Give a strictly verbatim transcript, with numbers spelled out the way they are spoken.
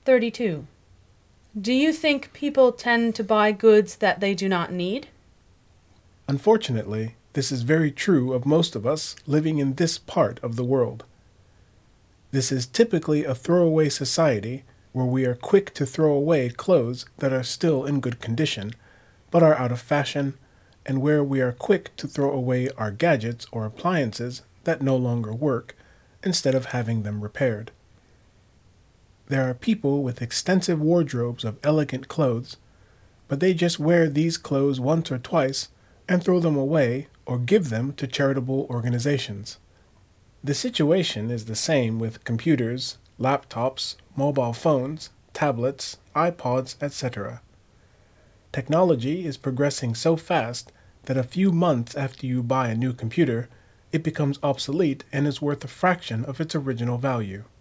thirty-two. Do you think people tend to buy goods that they do not need? Unfortunately, this is very true of most of us living in this part of the world. This is typically a throwaway society where we are quick to throw away clothes that are still in good condition, but are out of fashion, and where we are quick to throw away our gadgets or appliances that no longer work, instead of having them repaired. There are people with extensive wardrobes of elegant clothes, but they just wear these clothes once or twice and throw them away or give them to charitable organizations. The situation is the same with computers, laptops, mobile phones, tablets, iPods, et cetera. Technology is progressing so fast that a few months after you buy a new computer, it becomes obsolete and is worth a fraction of its original value.